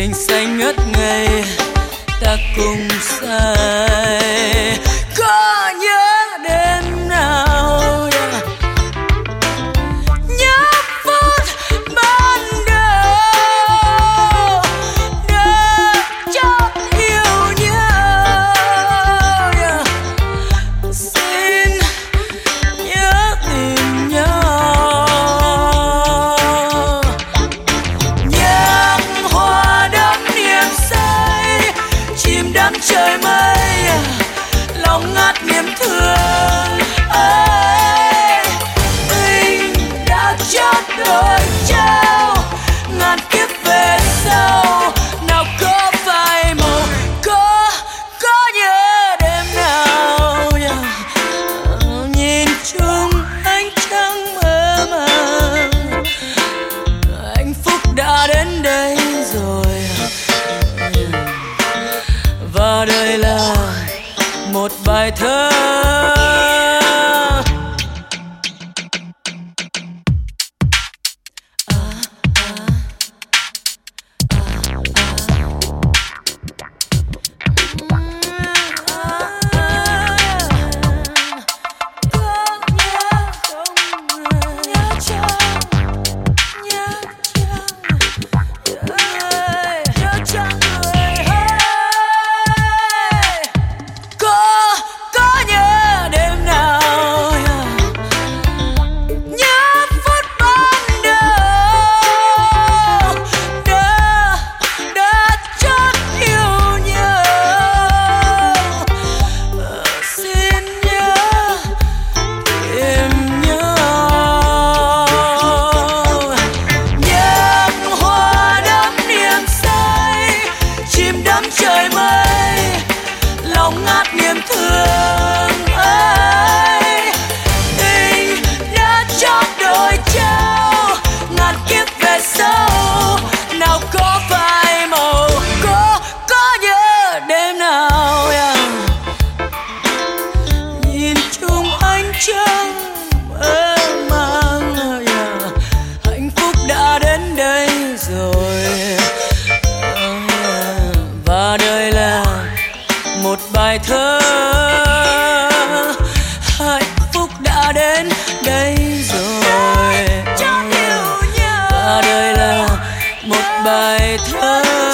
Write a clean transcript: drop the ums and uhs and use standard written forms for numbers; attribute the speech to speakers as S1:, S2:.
S1: mình say ngất ngây ta cùng say. Có nhớ đêm nào nhớ phút ban đầu đã chót yêu nhau. Xin nhớ tìm nhau. Nhạc hoa đắm niềm say chìm đắm trời mây, lòng ngát niềm thương ơi. Tình đã chót đôi trao ngàn kiếp về sau, nào có phai màu, có nhớ đêm nào nhìn chung ánh trăng mơ màng. Hạnh phúc đã đến đây rồi và đây là một bài thơ. Trời mây lòng ngát niềm thương ơi. Tình đã chót đôi trao ngàn kiếp về sau, nào có phai màu, có nhớ đêm nào nhìn chung ánh trăng mơ màng. Hạnh phúc đã đến đây rồi và đời là một bài thơ. Hạnh phúc đã đến đây rồi và đời là một bài thơ.